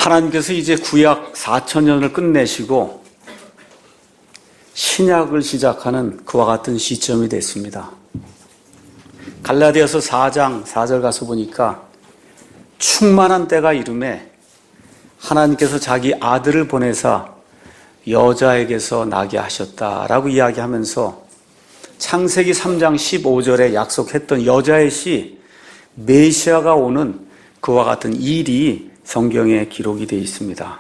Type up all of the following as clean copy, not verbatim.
하나님께서 이제 구약 4,000년을 끝내시고 신약을 시작하는 그와 같은 시점이 됐습니다. 갈라디아서 4장 4절 가서 보니까 충만한 때가 이름에 하나님께서 자기 아들을 보내사 여자에게서 나게 하셨다라고 이야기하면서 창세기 3장 15절에 약속했던 여자의 씨 메시아가 오는 그와 같은 일이 성경에 기록이 되어 있습니다.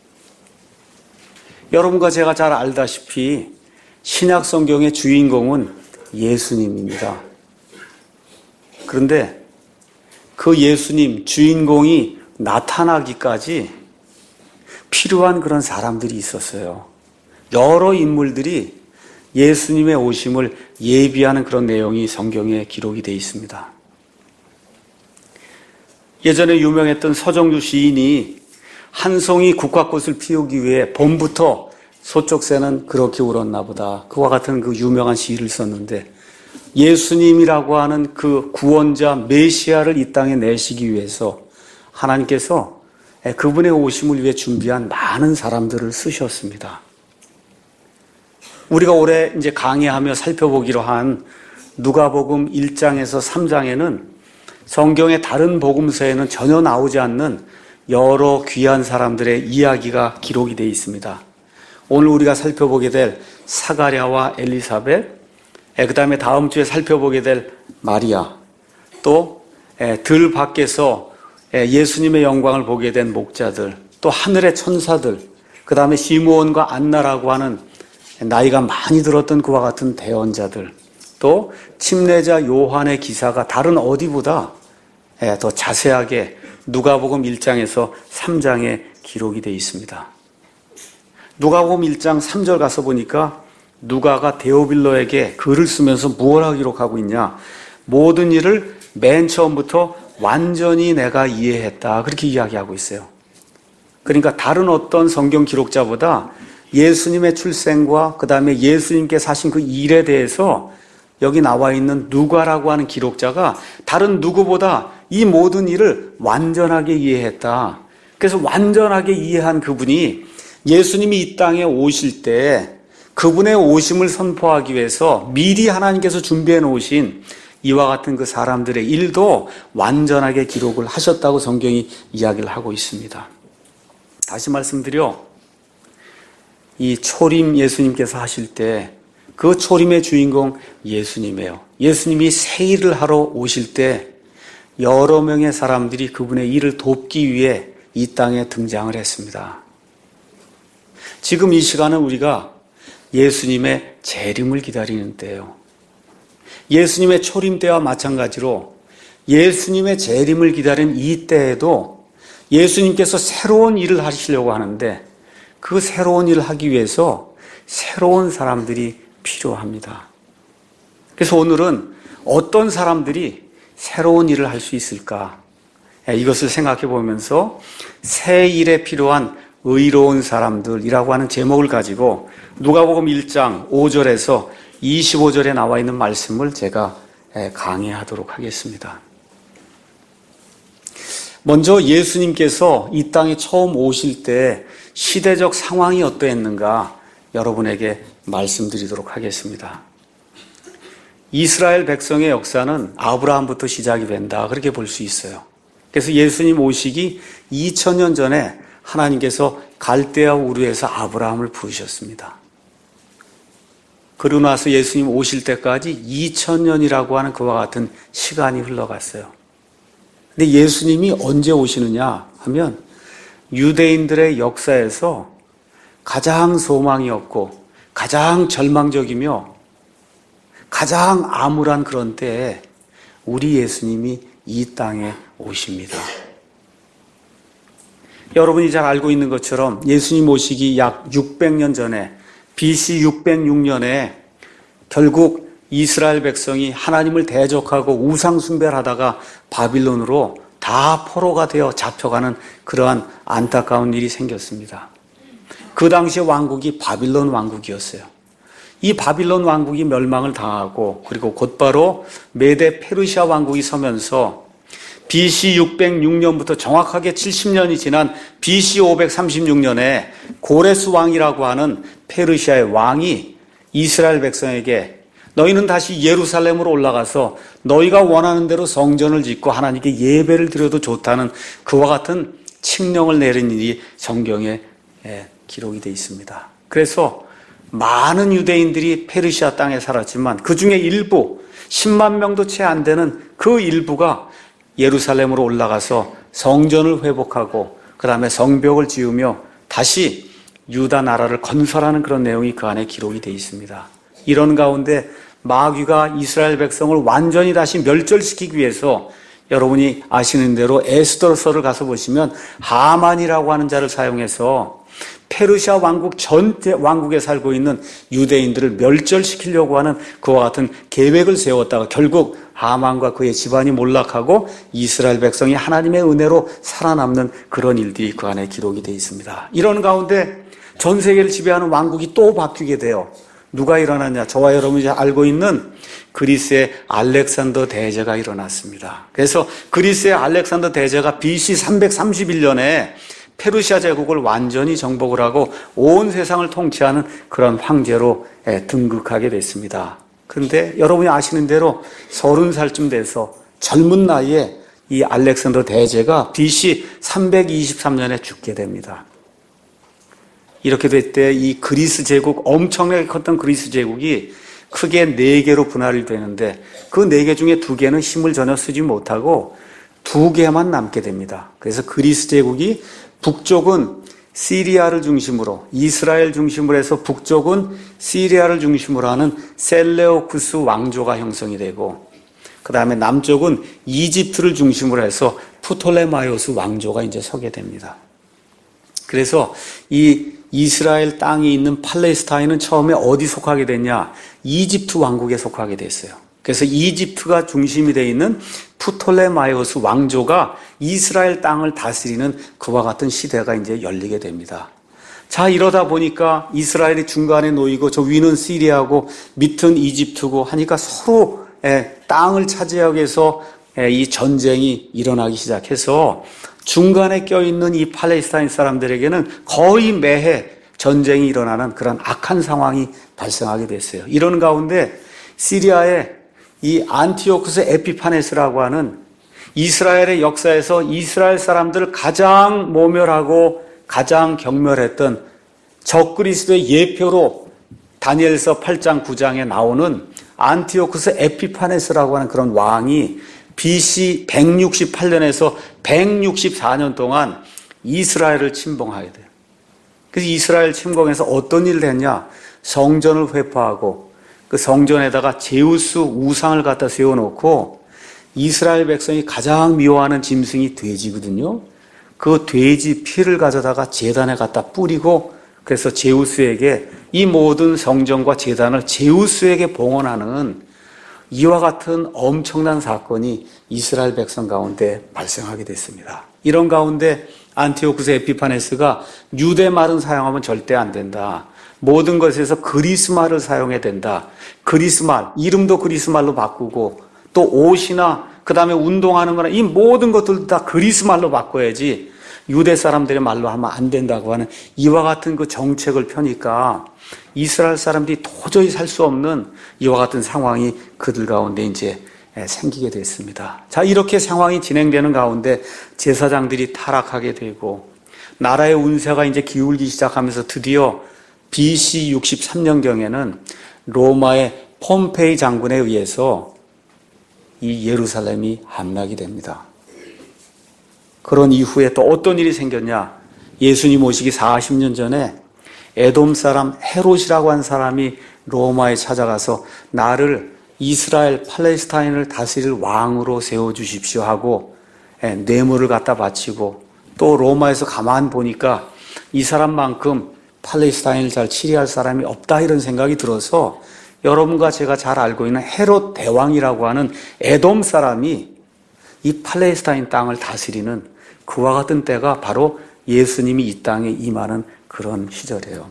여러분과 제가 잘 알다시피 신약 성경의 주인공은 예수님입니다. 그런데 그 예수님 주인공이 나타나기까지 필요한 그런 사람들이 있었어요. 여러 인물들이 예수님의 오심을 예비하는 그런 내용이 성경에 기록이 되어 있습니다. 예전에 유명했던 서정주 시인이 한 송이 국화꽃을 피우기 위해 봄부터 소쪽 새는 그렇게 울었나 보다. 그와 같은 그 유명한 시를 썼는데 예수님이라고 하는 그 구원자 메시아를 이 땅에 내시기 위해서 하나님께서 그분의 오심을 위해 준비한 많은 사람들을 쓰셨습니다. 우리가 올해 이제 강의하며 살펴보기로 한 누가복음 1장에서 3장에는 성경의 다른 복음서에는 전혀 나오지 않는 여러 귀한 사람들의 이야기가 기록이 되어 있습니다. 오늘 우리가 살펴보게 될 사가랴와 엘리사벳, 그 다음에 다음 주에 살펴보게 될 마리아, 또 들 밖에서 예수님의 영광을 보게 된 목자들, 또 하늘의 천사들, 그 다음에 시므온과 안나라고 하는 나이가 많이 들었던 그와 같은 대언자들, 또 침례자 요한의 기사가 다른 어디보다 더 자세하게 누가복음 1장에서 3장에 기록이 되어 있습니다. 누가복음 1장 3절 가서 보니까 누가가 데오빌로에게 글을 쓰면서 무엇라고 기록하고 있냐? 모든 일을 맨 처음부터 완전히 내가 이해했다. 그렇게 이야기하고 있어요. 그러니까 다른 어떤 성경 기록자보다 예수님의 출생과 그 다음에 예수님께 사신 그 일에 대해서 여기 나와 있는 누가라고 하는 기록자가 다른 누구보다 이 모든 일을 완전하게 이해했다. 그래서 완전하게 이해한 그분이 예수님이 이 땅에 오실 때 그분의 오심을 선포하기 위해서 미리 하나님께서 준비해 놓으신 이와 같은 그 사람들의 일도 완전하게 기록을 하셨다고 성경이 이야기를 하고 있습니다. 다시 말씀드려 이 초림 예수님께서 하실 때 그 초림의 주인공 예수님이에요. 예수님이 새 일을 하러 오실 때 여러 명의 사람들이 그분의 일을 돕기 위해 이 땅에 등장을 했습니다. 지금 이 시간은 우리가 예수님의 재림을 기다리는 때예요. 예수님의 초림 때와 마찬가지로 예수님의 재림을 기다리는 이 때에도 예수님께서 새로운 일을 하시려고 하는데 그 새로운 일을 하기 위해서 새로운 사람들이 필요합니다. 그래서 오늘은 어떤 사람들이 새로운 일을 할 수 있을까? 이것을 생각해 보면서 새 일에 필요한 의로운 사람들이라고 하는 제목을 가지고 누가복음 1장 5절에서 25절에 나와 있는 말씀을 제가 강의하도록 하겠습니다. 먼저 예수님께서 이 땅에 처음 오실 때 시대적 상황이 어떠했는가 여러분에게 말씀드리도록 하겠습니다. 이스라엘 백성의 역사는 아브라함부터 시작이 된다 그렇게 볼 수 있어요. 그래서 예수님 오시기 2000년 전에 하나님께서 갈대아 우르에서 아브라함을 부르셨습니다. 그러고 나서 예수님 오실 때까지 2000년이라고 하는 그와 같은 시간이 흘러갔어요. 근데 예수님이 언제 오시느냐 하면 유대인들의 역사에서 가장 소망이 없고 가장 절망적이며 가장 암울한 그런 때에 우리 예수님이 이 땅에 오십니다. 여러분이 잘 알고 있는 것처럼 예수님 오시기 약 600년 전에 BC 606년에 결국 이스라엘 백성이 하나님을 대적하고 우상 숭배를 하다가 바빌론으로 다 포로가 되어 잡혀가는 그러한 안타까운 일이 생겼습니다. 그 당시의 왕국이 바빌론 왕국이었어요. 이 바빌론 왕국이 멸망을 당하고 그리고 곧바로 메데 페르시아 왕국이 서면서 BC 606년부터 정확하게 70년이 지난 BC 536년에 고레스 왕이라고 하는 페르시아의 왕이 이스라엘 백성에게 너희는 다시 예루살렘으로 올라가서 너희가 원하는 대로 성전을 짓고 하나님께 예배를 드려도 좋다는 그와 같은 칙령을 내린 일이 성경에 기록이 되어 있습니다. 그래서 많은 유대인들이 페르시아 땅에 살았지만 그 중에 일부 10만 명도 채 안 되는 그 일부가 예루살렘으로 올라가서 성전을 회복하고 그 다음에 성벽을 지으며 다시 유다 나라를 건설하는 그런 내용이 그 안에 기록이 되어 있습니다. 이런 가운데 마귀가 이스라엘 백성을 완전히 다시 멸절시키기 위해서 여러분이 아시는 대로 에스더서를 가서 보시면 하만이라고 하는 자를 사용해서 페르시아 왕국 전체 왕국에 살고 있는 유대인들을 멸절시키려고 하는 그와 같은 계획을 세웠다가 결국 하만과 그의 집안이 몰락하고 이스라엘 백성이 하나님의 은혜로 살아남는 그런 일들이 그 안에 기록이 되어 있습니다. 이런 가운데 전 세계를 지배하는 왕국이 또 바뀌게 돼요. 누가 일어났냐? 저와 여러분이 알고 있는 그리스의 알렉산더 대제가 일어났습니다. 그래서 그리스의 알렉산더 대제가 BC 331년에 페르시아 제국을 완전히 정복을 하고 온 세상을 통치하는 그런 황제로 등극하게 됐습니다. 그런데 여러분이 아시는 대로 30살쯤 돼서 젊은 나이에 이 알렉산더 대제가 BC 323년에 죽게 됩니다. 이렇게 될 때 이 그리스 제국, 엄청나게 컸던 그리스 제국이 크게 4개로 분할이 되는데 그 4개 중에 2개는 힘을 전혀 쓰지 못하고 2개만 남게 됩니다. 그래서 그리스 제국이 북쪽은 시리아를 중심으로, 이스라엘 중심으로 해서 북쪽은 시리아를 중심으로 하는 셀레오쿠스 왕조가 형성이 되고 그 다음에 남쪽은 이집트를 중심으로 해서 프톨레마이오스 왕조가 이제 서게 됩니다. 그래서 이 이스라엘 땅이 있는 팔레스타인은 처음에 어디 속하게 됐냐? 이집트 왕국에 속하게 됐어요. 그래서 이집트가 중심이 되어 있는 프톨레마이오스 왕조가 이스라엘 땅을 다스리는 그와 같은 시대가 이제 열리게 됩니다. 자, 이러다 보니까 이스라엘이 중간에 놓이고 저 위는 시리아고 밑은 이집트고 하니까 서로 땅을 차지하기 위해서 이 전쟁이 일어나기 시작해서 중간에 껴있는 이 팔레스타인 사람들에게는 거의 매해 전쟁이 일어나는 그런 악한 상황이 발생하게 됐어요. 이런 가운데 시리아의 이 안티오쿠스 에피파네스라고 하는 이스라엘의 역사에서 이스라엘 사람들을 가장 모멸하고 가장 경멸했던 적그리스도의 예표로 다니엘서 8장 9장에 나오는 안티오쿠스 에피파네스라고 하는 그런 왕이 BC 168년에서 164년 동안 이스라엘을 침공하게 돼요. 그래서 이스라엘 침공에서 어떤 일을 했냐? 성전을 회포하고 그 성전에다가 제우스 우상을 갖다 세워놓고 이스라엘 백성이 가장 미워하는 짐승이 돼지거든요. 그 돼지 피를 가져다가 제단에 갖다 뿌리고 그래서 제우스에게 이 모든 성전과 제단을 제우스에게 봉헌하는 이와 같은 엄청난 사건이 이스라엘 백성 가운데 발생하게 됐습니다. 이런 가운데 안티오쿠스 에피파네스가 유대 말은 사용하면 절대 안 된다. 모든 것에서 그리스 말을 사용해야 된다. 그리스 말, 이름도 그리스 말로 바꾸고 또 옷이나 그 다음에 운동하는 거나 이 모든 것들도 다 그리스 말로 바꿔야지 유대 사람들의 말로 하면 안 된다고 하는 이와 같은 그 정책을 펴니까 이스라엘 사람들이 도저히 살 수 없는 이와 같은 상황이 그들 가운데 이제 생기게 됐습니다. 자, 이렇게 상황이 진행되는 가운데 제사장들이 타락하게 되고 나라의 운세가 이제 기울기 시작하면서 드디어 BC 63년경에는 로마의 폼페이 장군에 의해서 이 예루살렘이 함락이 됩니다. 그런 이후에 또 어떤 일이 생겼냐? 예수님 오시기 40년 전에 에돔 사람 헤롯이라고 한 사람이 로마에 찾아가서 나를 이스라엘 팔레스타인을 다스릴 왕으로 세워주십시오 하고 뇌물을 갖다 바치고 또 로마에서 가만 보니까 이 사람만큼 팔레스타인을 잘 치리할 사람이 없다 이런 생각이 들어서 여러분과 제가 잘 알고 있는 헤롯 대왕이라고 하는 에돔 사람이 이 팔레스타인 땅을 다스리는 그와 같은 때가 바로 예수님이 이 땅에 임하는 그런 시절이에요.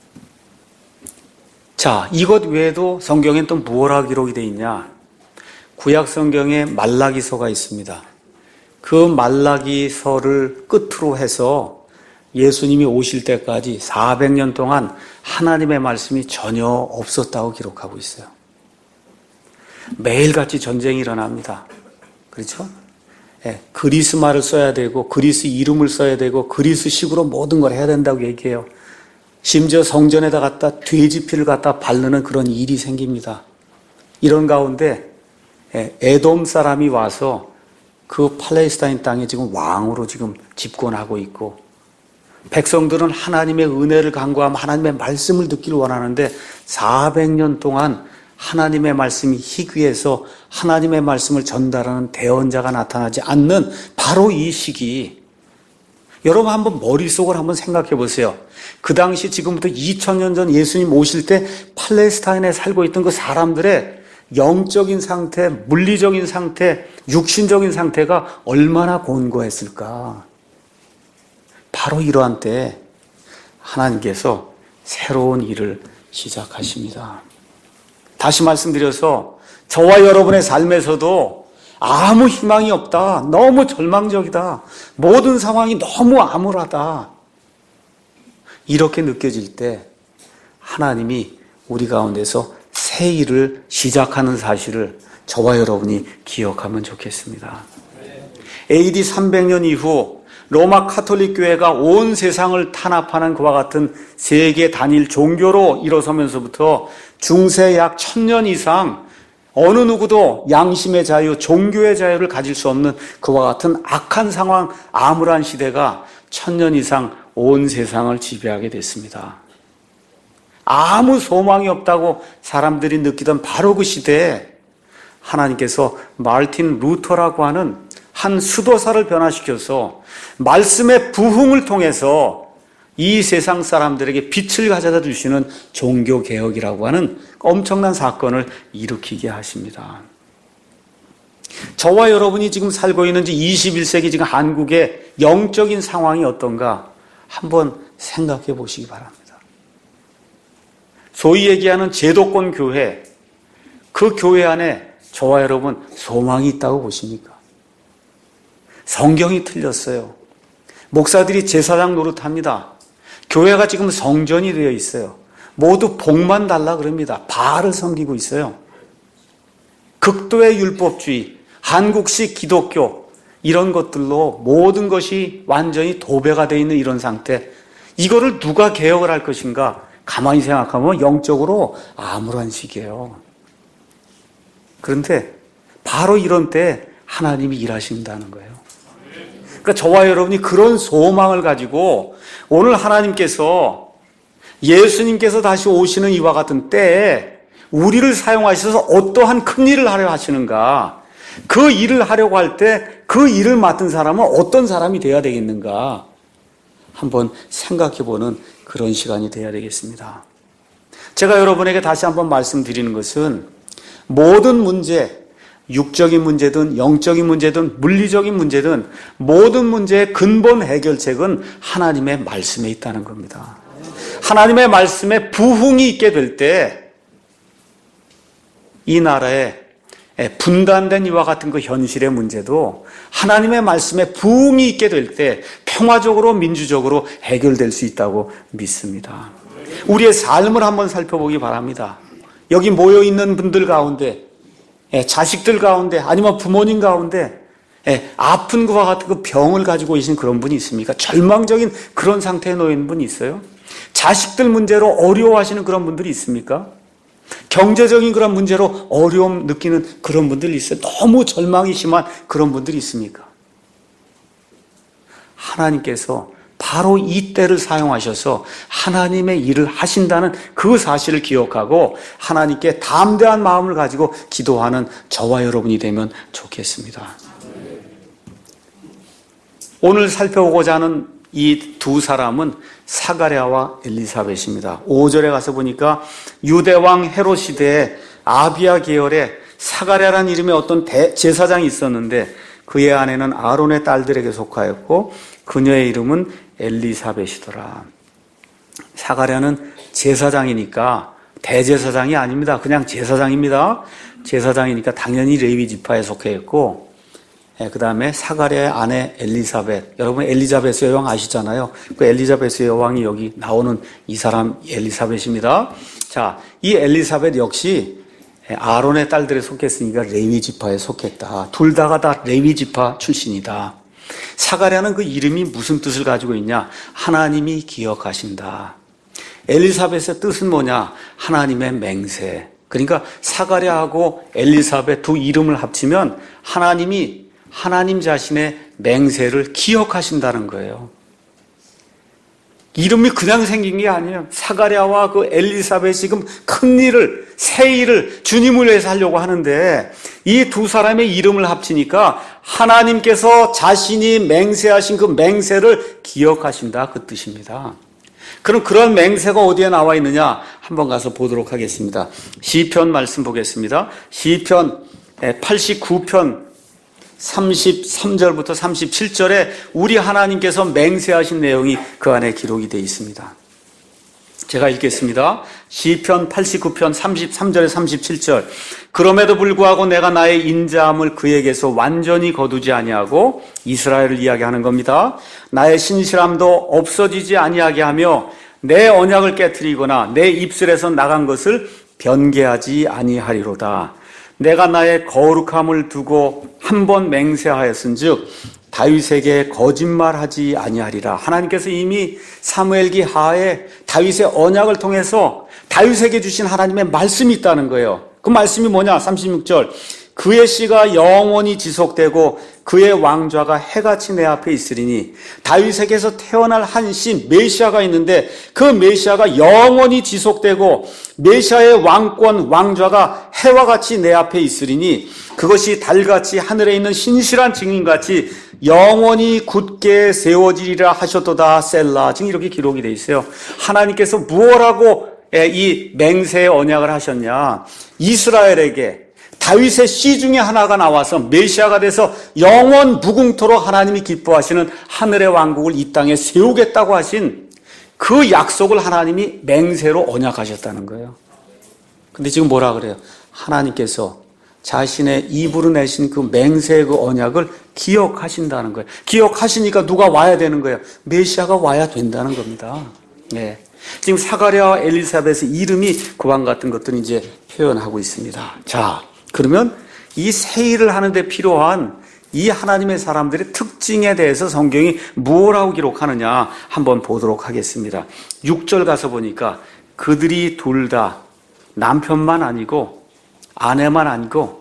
자, 이것 외에도 성경엔 또 뭐라 기록이 되어 있냐? 구약 성경에 말라기서가 있습니다. 그 말라기서를 끝으로 해서 예수님이 오실 때까지 400년 동안 하나님의 말씀이 전혀 없었다고 기록하고 있어요. 매일같이 전쟁이 일어납니다. 그렇죠? 예, 그리스말을 써야 되고 그리스 이름을 써야 되고 그리스식으로 모든 걸 해야 된다고 얘기해요. 심지어 성전에다 갖다 돼지 피를 갖다 바르는 그런 일이 생깁니다. 이런 가운데 에돔 사람이 와서 그 팔레스타인 땅에 지금 왕으로 지금 집권하고 있고, 백성들은 하나님의 은혜를 간구하며 하나님의 말씀을 듣기를 원하는데 400년 동안 하나님의 말씀이 희귀해서 하나님의 말씀을 전달하는 대언자가 나타나지 않는 바로 이 시기, 여러분 한번 머릿속을 한번 생각해 보세요. 그 당시 지금부터 2000년 전 예수님 오실 때 팔레스타인에 살고 있던 그 사람들의 영적인 상태, 물리적인 상태, 육신적인 상태가 얼마나 곤고했을까. 바로 이러한 때 하나님께서 새로운 일을 시작하십니다. 다시 말씀드려서 저와 여러분의 삶에서도 아무 희망이 없다, 너무 절망적이다, 모든 상황이 너무 암울하다, 이렇게 느껴질 때 하나님이 우리 가운데서 새 일을 시작하는 사실을 저와 여러분이 기억하면 좋겠습니다. AD 300년 이후 로마 카톨릭 교회가 온 세상을 탄압하는 그와 같은 세계 단일 종교로 일어서면서부터 중세 약 1000년 이상 어느 누구도 양심의 자유, 종교의 자유를 가질 수 없는 그와 같은 악한 상황, 암울한 시대가 1000년 이상 온 세상을 지배하게 됐습니다. 아무 소망이 없다고 사람들이 느끼던 바로 그 시대에 하나님께서 마르틴 루터라고 하는 한 수도사를 변화시켜서 말씀의 부흥을 통해서 이 세상 사람들에게 빛을 가져다 주시는 종교개혁이라고 하는 엄청난 사건을 일으키게 하십니다. 저와 여러분이 지금 살고 있는 21세기 지금 한국의 영적인 상황이 어떤가 한번 생각해 보시기 바랍니다. 소위 얘기하는 제도권 교회, 그 교회 안에 저와 여러분 소망이 있다고 보십니까? 성경이 틀렸어요. 목사들이 제사장 노릇합니다. 교회가 지금 성전이 되어 있어요. 모두 복만 달라 그럽니다. 바알을 섬기고 있어요. 극도의 율법주의, 한국식 기독교, 이런 것들로 모든 것이 완전히 도배가 되어 있는 이런 상태, 이거를 누가 개혁을 할 것인가? 가만히 생각하면 영적으로 암울한 시기예요. 그런데 바로 이런 때 하나님이 일하신다는 거예요. 그러니까 저와 여러분이 그런 소망을 가지고 오늘 하나님께서, 예수님께서 다시 오시는 이와 같은 때에 우리를 사용하셔서 어떠한 큰 일을 하려 하시는가, 그 일을 하려고 할 때 그 일을 맡은 사람은 어떤 사람이 되어야 되겠는가 한번 생각해보는 그런 시간이 되어야 되겠습니다. 제가 여러분에게 다시 한번 말씀드리는 것은 모든 문제, 육적인 문제든 영적인 문제든 물리적인 문제든 모든 문제의 근본 해결책은 하나님의 말씀에 있다는 겁니다. 하나님의 말씀에 부흥이 있게 될 때 이 나라에 분단된 이와 같은 그 현실의 문제도 하나님의 말씀에 부흥이 있게 될 때 평화적으로 민주적으로 해결될 수 있다고 믿습니다. 우리의 삶을 한번 살펴보기 바랍니다. 여기 모여있는 분들 가운데, 자식들 가운데, 아니면 부모님 가운데 아픈 것과 같은 그 병을 가지고 계신 그런 분이 있습니까? 절망적인 그런 상태에 놓여 있는 분이 있어요? 자식들 문제로 어려워하시는 그런 분들이 있습니까? 경제적인 그런 문제로 어려움 느끼는 그런 분들이 있어요? 너무 절망이 심한 그런 분들이 있습니까? 하나님께서 바로 이 때를 사용하셔서 하나님의 일을 하신다는 그 사실을 기억하고 하나님께 담대한 마음을 가지고 기도하는 저와 여러분이 되면 좋겠습니다. 오늘 살펴보고자 하는 이 두 사람은 사가랴와 엘리사벳입니다. 5절에 가서 보니까 유대왕 헤롯 시대에 아비야 계열의 사가랴라는 이름의 어떤 제사장이 있었는데 그의 아내는 아론의 딸들에게 속하였고 그녀의 이름은 엘리사벳이더라. 사가랴는 제사장이니까 대제사장이 아닙니다. 그냥 제사장입니다. 제사장이니까 당연히 레위 지파에 속해 있고, 그 다음에 사가랴의 아내 엘리사벳. 여러분 엘리자베스 여왕 아시잖아요. 그 엘리자베스 여왕이 여기 나오는 이 사람 엘리사벳입니다. 자, 이 엘리사벳 역시 아론의 딸들에 속했으니까 레위 지파에 속했다. 둘 다가 다 레위 지파 출신이다. 사가랴는 그 이름이 무슨 뜻을 가지고 있냐? 하나님이 기억하신다. 엘리사벳의 뜻은 뭐냐? 하나님의 맹세. 그러니까 사가랴하고 엘리사벳 두 이름을 합치면 하나님이 하나님 자신의 맹세를 기억하신다는 거예요. 이름이 그냥 생긴 게 아니에요. 사가랴와 그 엘리사벳이 지금 큰 일을, 새 일을 주님을 위해서 하려고 하는데 이 두 사람의 이름을 합치니까 하나님께서 자신이 맹세하신 그 맹세를 기억하신다, 그 뜻입니다. 그럼 그런 맹세가 어디에 나와 있느냐? 한번 가서 보도록 하겠습니다. 시편 말씀 보겠습니다. 시편 89편 33절부터 37절에 우리 하나님께서 맹세하신 내용이 그 안에 기록이 되어 있습니다. 제가 읽겠습니다. 시편 89편 33절에 37절. 그럼에도 불구하고 내가 나의 인자함을 그에게서 완전히 거두지 아니하고, 이스라엘을 이야기하는 겁니다. 나의 신실함도 없어지지 아니하게 하며 내 언약을 깨트리거나 내 입술에서 나간 것을 변개하지 아니하리로다. 내가 나의 거룩함을 두고 한 번 맹세하였은즉 다윗에게 거짓말하지 아니하리라. 하나님께서 이미 사무엘기 하에 다윗의 언약을 통해서 다윗에게 주신 하나님의 말씀이 있다는 거예요. 그 말씀이 뭐냐? 36절. 그의 씨가 영원히 지속되고 그의 왕좌가 해같이 내 앞에 있으리니, 다윗에게서 태어날 한 씨 메시아가 있는데 그 메시아가 영원히 지속되고 메시아의 왕권 왕좌가 해와 같이 내 앞에 있으리니 그것이 달같이 하늘에 있는 신실한 증인같이 영원히 굳게 세워지리라 하셨도다. 셀라. 지금 이렇게 기록이 되어 있어요. 하나님께서 무엇라고 이 맹세의 언약을 하셨냐? 이스라엘에게 다윗의 씨 중에 하나가 나와서 메시아가 돼서 영원 무궁토록 하나님이 기뻐하시는 하늘의 왕국을 이 땅에 세우겠다고 하신 그 약속을 하나님이 맹세로 언약하셨다는 거예요. 근데 지금 뭐라 그래요? 하나님께서 자신의 입으로 내신 그 맹세의 그 언약을 기억하신다는 거예요. 기억하시니까 누가 와야 되는 거예요? 메시아가 와야 된다는 겁니다. 네. 지금 사가랴와 엘리사벳의 이름이 그와 같은 것들을 이제 표현하고 있습니다. 자, 그러면 이 새 일을 하는데 필요한 이 하나님의 사람들의 특징에 대해서 성경이 무엇라고 기록하느냐 한번 보도록 하겠습니다. 6절 가서 보니까 그들이 둘 다 남편만 아니고 아내만 아니고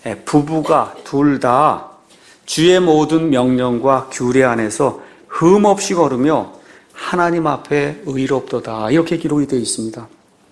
부부가 둘 다 주의 모든 명령과 규례 안에서 흠없이 걸으며 하나님 앞에 의롭도다. 이렇게 기록이 되어 있습니다.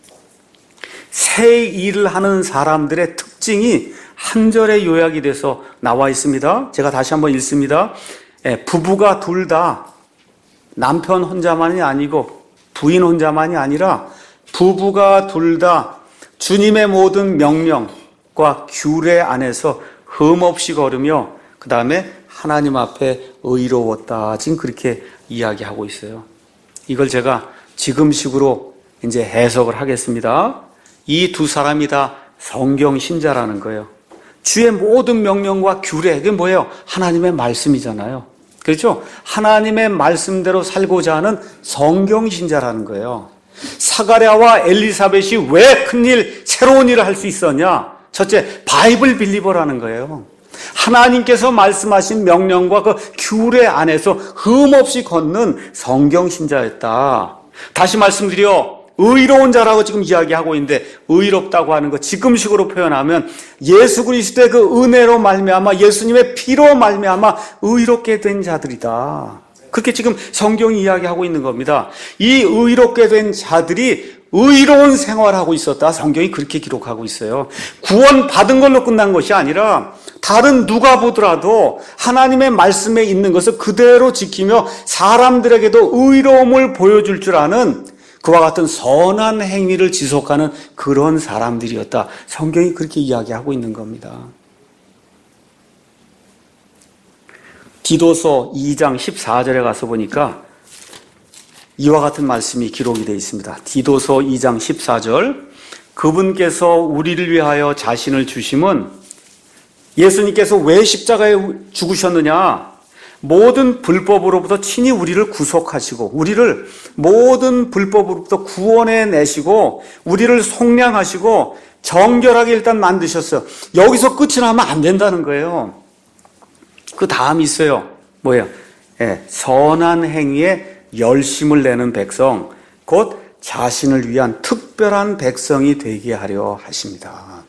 새 일을 하는 사람들의 특징이 한 절에 요약이 돼서 나와 있습니다. 제가 다시 한번 읽습니다. 부부가 둘 다 남편 혼자만이 아니고 부인 혼자만이 아니라 부부가 둘 다 주님의 모든 명령과 규례 안에서 흠없이 걸으며 그 다음에 하나님 앞에 의로웠다. 지금 그렇게 이야기하고 있어요. 이걸 제가 지금식으로 이제 해석을 하겠습니다. 이 두 사람이 다 성경 신자라는 거예요. 주의 모든 명령과 규례, 그게 뭐예요? 하나님의 말씀이잖아요. 그렇죠? 하나님의 말씀대로 살고자 하는 성경 신자라는 거예요. 사가랴와 엘리사벳이 왜 큰일, 새로운 일을 할 수 있었냐? 첫째, 바이블 빌리버라는 거예요. 하나님께서 말씀하신 명령과 그 규례 안에서 흠없이 걷는 성경 신자였다. 다시 말씀드려, 의로운 자라고 지금 이야기하고 있는데, 의롭다고 하는 거 지금식으로 표현하면 예수 그리스도의 그 은혜로 말미암아 예수님의 피로 말미암아 의롭게 된 자들이다. 그렇게 지금 성경이 이야기하고 있는 겁니다. 이 의롭게 된 자들이 의로운 생활하고 있었다. 성경이 그렇게 기록하고 있어요. 구원 받은 걸로 끝난 것이 아니라 다른 누가 보더라도 하나님의 말씀에 있는 것을 그대로 지키며 사람들에게도 의로움을 보여줄 줄 아는 그와 같은 선한 행위를 지속하는 그런 사람들이었다. 성경이 그렇게 이야기하고 있는 겁니다. 디도서 2장 14절에 가서 보니까 이와 같은 말씀이 기록이 되어 있습니다. 디도서 2장 14절. 그분께서 우리를 위하여 자신을 주심은 예수님께서 왜 십자가에 죽으셨느냐? 모든 불법으로부터 친히 우리를 구속하시고 우리를 모든 불법으로부터 구원해 내시고 우리를 속량하시고 정결하게 일단 만드셨어요. 여기서 끝이 나면 안 된다는 거예요. 그 다음이 있어요. 뭐예요? 선한 행위에 열심을 내는 백성, 곧 자신을 위한 특별한 백성이 되게 하려 하십니다.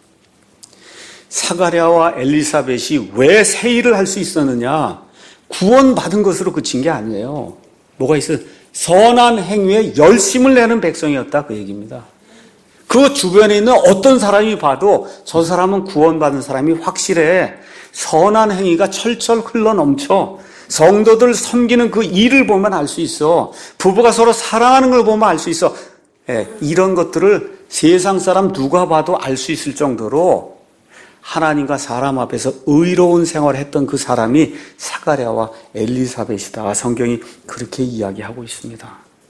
사가랴와 엘리사벳이 왜 새 일을 할 수 있었느냐? 구원받은 것으로 그친 게 아니에요. 뭐가 있어요? 선한 행위에 열심을 내는 백성이었다, 그 얘기입니다. 그 주변에 있는 어떤 사람이 봐도 저 사람은 구원받은 사람이 확실해. 선한 행위가 철철 흘러넘쳐. 성도들 섬기는 그 일을 보면 알 수 있어. 부부가 서로 사랑하는 걸 보면 알 수 있어. 이런 것들을 세상 사람 누가 봐도 알 수 있을 정도로 하나님과 사람 앞에서 의로운 생활을 했던 그 사람이 사가랴와 엘리사벳이다. 성경이 그렇게 이야기하고 있습니다.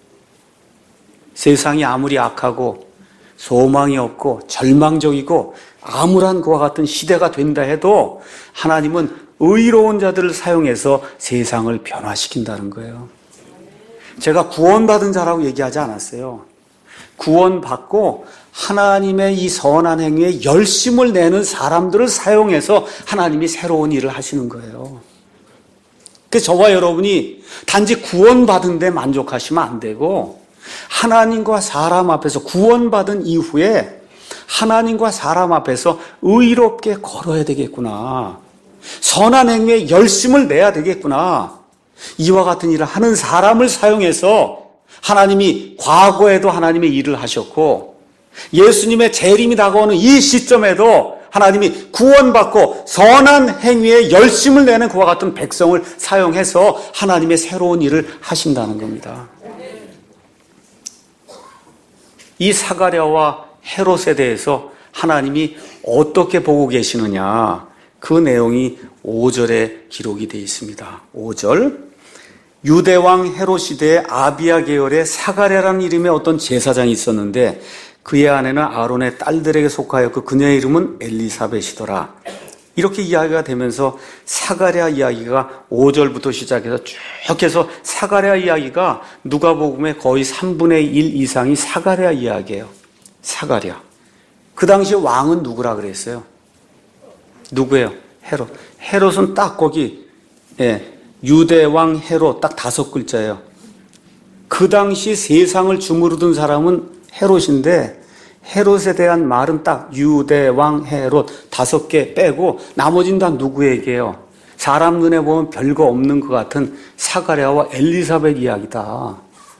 세상이 아무리 악하고 소망이 없고 절망적이고 암울한 그와 같은 시대가 된다 해도 하나님은 의로운 자들을 사용해서 세상을 변화시킨다는 거예요. 제가 구원받은 자라고 얘기하지 않았어요. 구원받고 하나님의 이 선한 행위에 열심을 내는 사람들을 사용해서 하나님이 새로운 일을 하시는 거예요. 그래서 저와 여러분이 단지 구원받은 데 만족하시면 안 되고 하나님과 사람 앞에서 구원받은 이후에 하나님과 사람 앞에서 의롭게 걸어야 되겠구나. 선한 행위에 열심을 내야 되겠구나. 이와 같은 일을 하는 사람을 사용해서 하나님이 과거에도 하나님의 일을 하셨고 예수님의 재림이 다가오는 이 시점에도 하나님이 구원받고 선한 행위에 열심을 내는 그와 같은 백성을 사용해서 하나님의 새로운 일을 하신다는 겁니다. 이 사가랴와 헤롯에 대해서 하나님이 어떻게 보고 계시느냐, 그 내용이 5절에 기록이 되어 있습니다. 5절, 유대왕 헤롯 시대에 아비야 계열의 사가랴라는 이름의 어떤 제사장이 있었는데 그의 아내는 아론의 딸들에게 속하였고 그녀의 이름은 엘리사벳이더라. 이렇게 이야기가 되면서 사가랴 이야기가 5절부터 시작해서 쭉 해서 사가랴 이야기가 누가복음의 거의 3분의 1 이상이 사가랴 이야기예요. 사가랴. 그 당시 왕은 누구라 그랬어요? 누구예요? 헤롯. 헤롯은 딱 거기 유대왕 헤롯 딱 5글자예요. 그 당시 세상을 주무르던 사람은 헤롯인데 헤롯에 대한 말은 딱 유대왕 헤롯 5개 빼고 나머지는 다 누구에게요? 사람 눈에 보면 별거 없는 것 같은 사가랴와 엘리사벳 이야기다.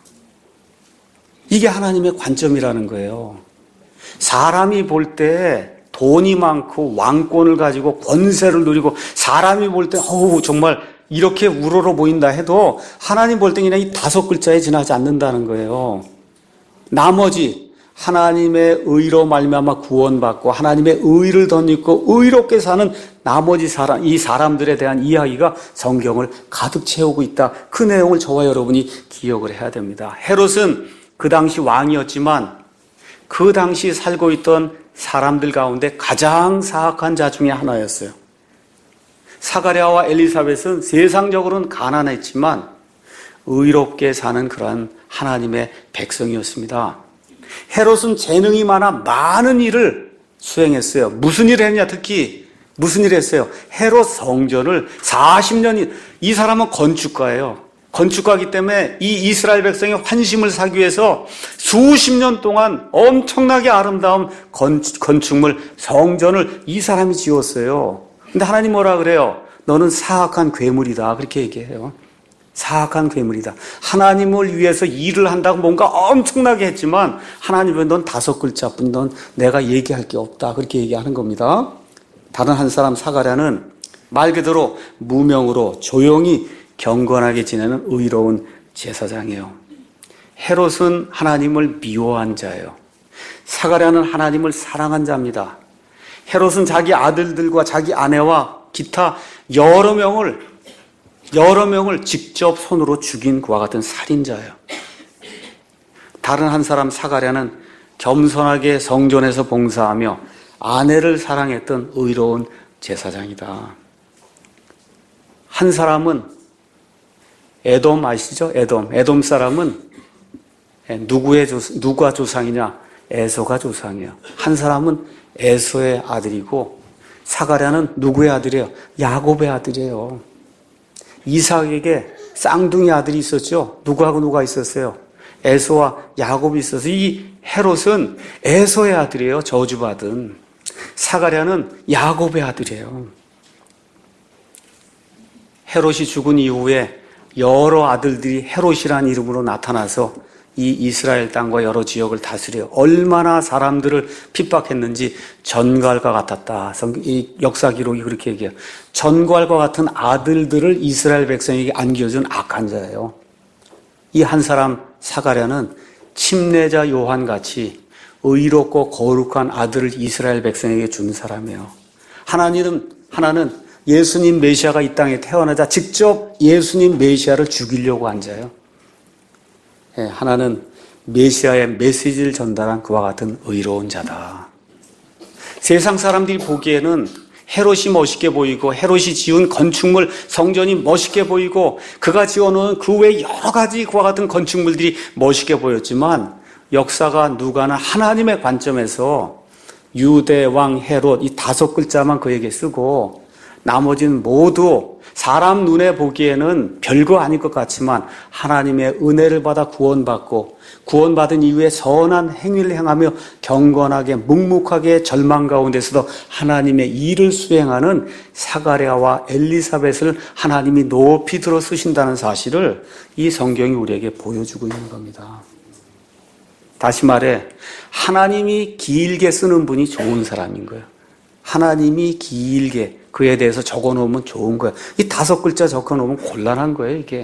이게 하나님의 관점이라는 거예요. 사람이 볼 때 돈이 많고 왕권을 가지고 권세를 누리고 사람이 볼 때 정말 이렇게 우러러 보인다 해도 하나님 볼 때 그냥 이 5글자에 지나지 않는다는 거예요. 나머지 하나님의 의로 말미암아 구원받고 하나님의 의를 덧입고 의롭게 사는 나머지 이 사람들에 대한 이야기가 성경을 가득 채우고 있다. 그 내용을 저와 여러분이 기억을 해야 됩니다. 헤롯은 그 당시 왕이었지만 그 당시 살고 있던 사람들 가운데 가장 사악한 자 중에 하나였어요. 사가랴와 엘리사벳은 세상적으로는 가난했지만 의롭게 사는 그러한 하나님의 백성이었습니다. 헤롯은 재능이 많아 많은 일을 수행했어요. 무슨 일을 했냐? 특히 무슨 일을 했어요? 헤롯 성전을 40년, 이 사람은 건축가예요. 건축가이기 때문에 이 이스라엘 백성의 환심을 사기 위해서 수십 년 동안 엄청나게 아름다운 건축물, 성전을 이 사람이 지었어요. 근데 하나님 뭐라 그래요? 너는 사악한 괴물이다. 그렇게 얘기해요. 사악한 괴물이다. 하나님을 위해서 일을 한다고 뭔가 엄청나게 했지만 하나님은 넌 5글자뿐, 넌 내가 얘기할 게 없다. 그렇게 얘기하는 겁니다. 다른 한 사람 사가랴는 말 그대로 무명으로 조용히 경건하게 지내는 의로운 제사장이에요. 헤롯은 하나님을 미워한 자예요. 사가랴는 하나님을 사랑한 자입니다. 헤롯은 자기 아들들과 자기 아내와 기타 여러 명을 직접 손으로 죽인 그와 같은 살인자예요. 다른 한 사람 사가랴는 겸손하게 성전에서 봉사하며 아내를 사랑했던 의로운 제사장이다. 한 사람은 에돔 아시죠? 에돔 사람은 누가 조상이냐? 에서가 조상이에요. 한 사람은 에서의 아들이고 사가랴는 누구의 아들이에요? 야곱의 아들이에요. 이삭에게 쌍둥이 아들이 있었죠. 누구하고 누가 있었어요? 에서와 야곱이 있어서 이 헤롯은 에서의 아들이에요. 저주받은. 사가랴는 야곱의 아들이에요. 헤롯이 죽은 이후에 여러 아들들이 헤롯이라는 이름으로 나타나서 이 이스라엘 땅과 여러 지역을 다스려 얼마나 사람들을 핍박했는지 전갈과 같았다. 이 역사 기록이 그렇게 얘기해요. 전갈과 같은 아들들을 이스라엘 백성에게 안겨준 악한 자예요. 이 한 사람 사가랴는 침례자 요한같이 의롭고 거룩한 아들을 이스라엘 백성에게 준 사람이에요. 하나는 예수님 메시아가 이 땅에 태어나자 직접 예수님 메시아를 죽이려고 한 자예요. 하나는 메시아의 메시지를 전달한 그와 같은 의로운 자다. 세상 사람들이 보기에는 헤롯이 멋있게 보이고 헤롯이 지은 건축물 성전이 멋있게 보이고 그가 지어놓은 그 외 여러 가지 그와 같은 건축물들이 멋있게 보였지만 역사가 누가는 하나님의 관점에서 유대 왕 헤롯 이 5글자만 그에게 쓰고 나머지는 모두 사람 눈에 보기에는 별거 아닐 것 같지만 하나님의 은혜를 받아 구원받은 이후에 선한 행위를 행하며 경건하게 묵묵하게 절망 가운데서도 하나님의 일을 수행하는 사가랴와 엘리사벳을 하나님이 높이 들어 쓰신다는 사실을 이 성경이 우리에게 보여주고 있는 겁니다. 다시 말해 하나님이 길게 쓰는 분이 좋은 사람인 거예요. 하나님이 길게 그에 대해서 적어놓으면 좋은 거예요. 이 5글자 적어놓으면 곤란한 거예요, 이게.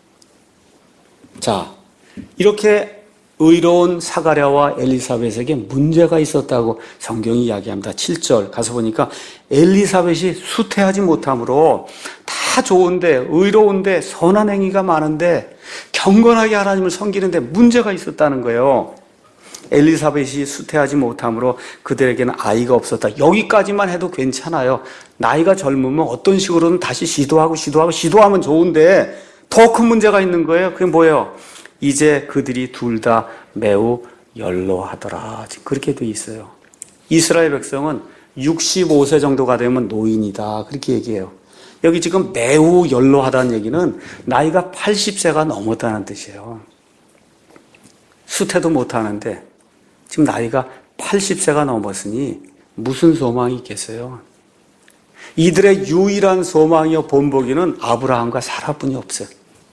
자, 이렇게 의로운 사가랴와 엘리사벳에게 문제가 있었다고 성경이 이야기합니다. 7절 가서 보니까 엘리사벳이 수태하지 못함으로 다 좋은데 의로운데 선한 행위가 많은데 경건하게 하나님을 섬기는데 문제가 있었다는 거예요. 엘리사벳이 수태하지 못함으로 그들에게는 아이가 없었다. 여기까지만 해도 괜찮아요. 나이가 젊으면 어떤 식으로든 다시 시도하면 좋은데 더 큰 문제가 있는 거예요. 그게 뭐예요? 이제 그들이 둘 다 매우 연로하더라. 그렇게 돼 있어요. 이스라엘 백성은 65세 정도가 되면 노인이다. 그렇게 얘기해요. 여기 지금 매우 연로하다는 얘기는 나이가 80세가 넘었다는 뜻이에요. 수태도 못하는데 지금 나이가 80세가 넘었으니 무슨 소망이 있겠어요? 이들의 유일한 소망이요 본보기는 아브라함과 사라뿐이 없어요.